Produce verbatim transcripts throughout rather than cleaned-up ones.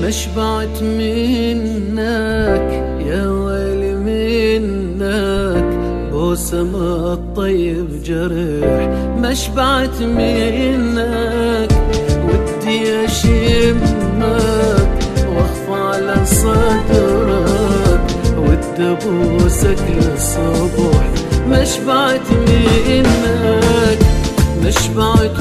ما شبعت منك يا ويلي منك، بوسة ما الطيب جرح. ما شبعت منك ودي اشمك واخفى على صدرك ودي ابوسك للصبح. ما شبعت منك ما شبعت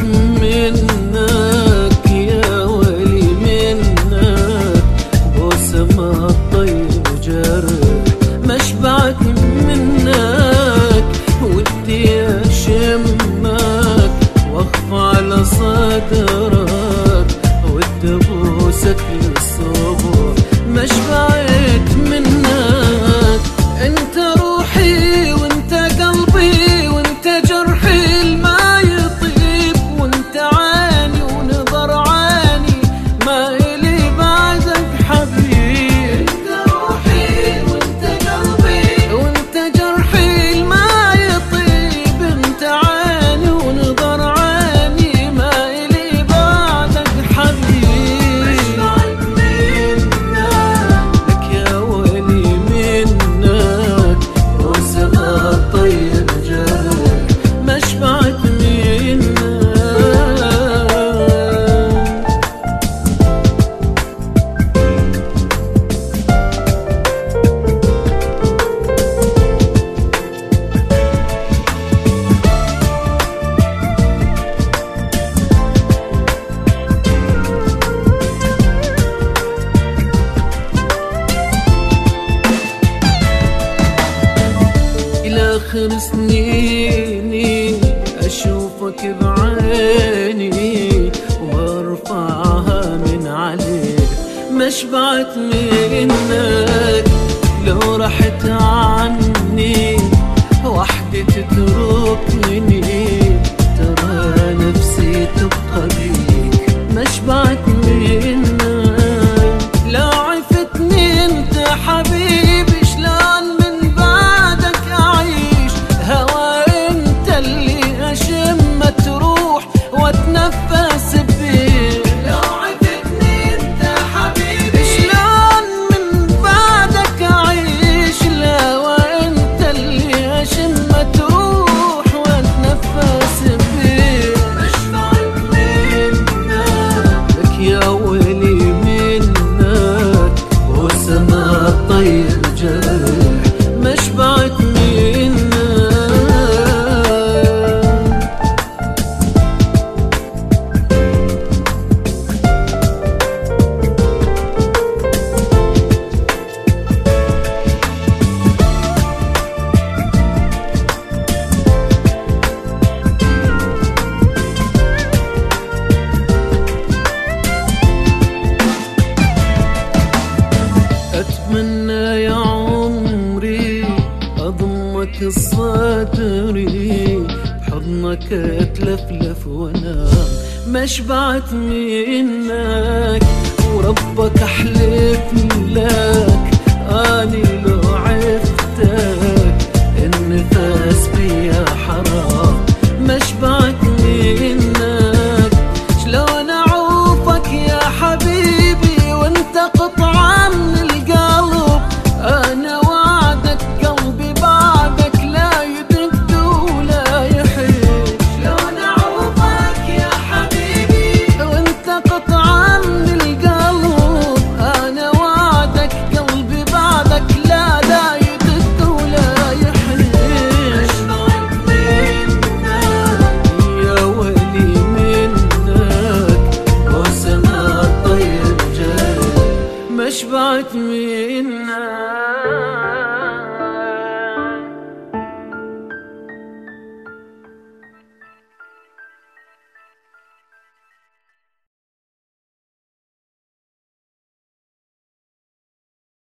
منك يا ويلي منك، بوسة ما الطيب جرح. ما شبعت منك ودي اشمك واخفى على صدرك ودي ابوسك للصبح. ما شبعت منك، انت روحي وانت قلبي وانت جرحي الما يطيب، وانت عاني ونظر عاني ما إلي بعدك حبيب. انت روحي وانت قلبي وانت جرحي الما يطيب، انت عاني ونظر عاني ما إلي بعدك حبيب. ما شبعت منك لك يا ويلي منك، بوسة ما الطيب جرح. ما شبعت منك. إلى آخر سنيني أشوفك بعيني وارفعها من عليك. ما شبعت منك لو رحت عني وحدي تتركني، ترى نفسي تبقى بيك. ما شبعت منك لو عفتني انت حبيبي، شلون من بعدك أعيش؟ هوا انت اللي أشم تروح واتنفس بيه. لو عفتني انت حبيبي، شلون من بعدك أعيش؟ الهوا انت اللي أشم تروح واتنفس بيه. ما شبعت منك لك يا ويلي منك، بوسة ما الطيب جرح. ما شبعت منك. أتمنى يا عمري أضمك صدري بحضنك أتلفلف وأنام. ما شبعت منك وربك أحلف لك أني لو عفتك النفس بيا حرام.